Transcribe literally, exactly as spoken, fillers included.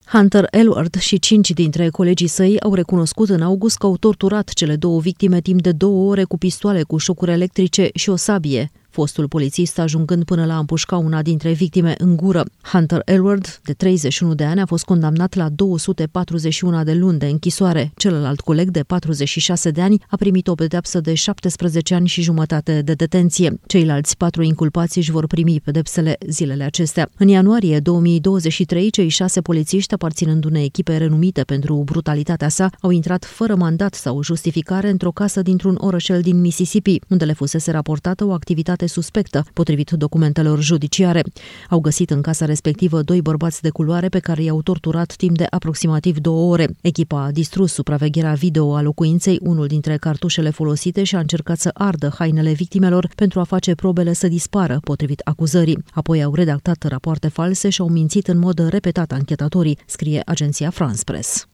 Hunter Elward și cinci dintre colegii săi au recunoscut în august că au torturat cele două victime timp de două ore cu pistoale cu șocuri electrice și o sabie, fostul polițist ajungând până la a împușca una dintre victime în gură. Hunter Elward, de treizeci și unu de ani, a fost condamnat la două sute patruzeci și unu de luni de închisoare. Celălalt coleg, de patruzeci și șase de ani, a primit o pedeapsă de șaptesprezece ani și jumătate de detenție. Ceilalți patru inculpați își vor primi pedepsele zilele acestea. În ianuarie două mii douăzeci și trei, cei șase polițiști, aparținând unei echipe renumite pentru brutalitatea sa, au intrat fără mandat sau justificare într-o casă dintr-un orășel din Mississippi, unde le fusese raportată o activitate suspectă, potrivit documentelor judiciare. Au găsit în casa respectivă doi bărbați de culoare pe care i-au torturat timp de aproximativ două ore. Echipa a distrus supravegherea video a locuinței, unul dintre cartușele folosite, și a încercat să ardă hainele victimelor pentru a face probele să dispară, potrivit acuzării. Apoi au redactat rapoarte false și au mințit în mod repetat anchetatorii, scrie agenția France Press.